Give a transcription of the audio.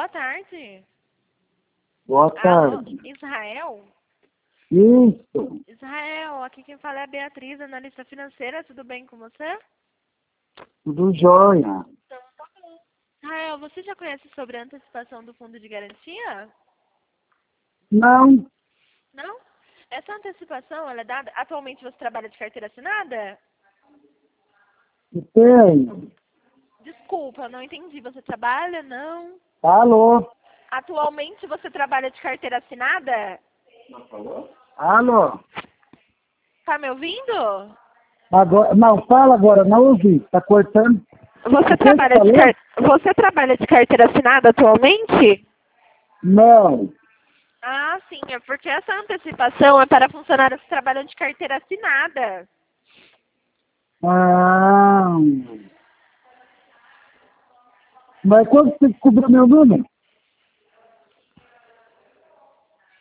Boa tarde. Boa tarde. Alô, Israel? Isso, Israel, aqui quem fala é a Beatriz, analista financeira. Tudo bem com você? tudo jóia. Israel, você já conhece sobre a antecipação do fundo de garantia? Não, Não? Essa antecipação, ela é dada... Atualmente você trabalha de carteira assinada? tenho. Desculpa, não entendi. Você trabalha? Não. Alô? Atualmente você trabalha de carteira assinada? Alô? Tá me ouvindo? Agora, não, fala agora, não ouvi, tá cortando. Você O que você falou? Você trabalha de carteira assinada atualmente? Não. Ah, sim, é porque essa antecipação é para funcionários que trabalham de carteira assinada. Ah, mas quando você descobriu meu número?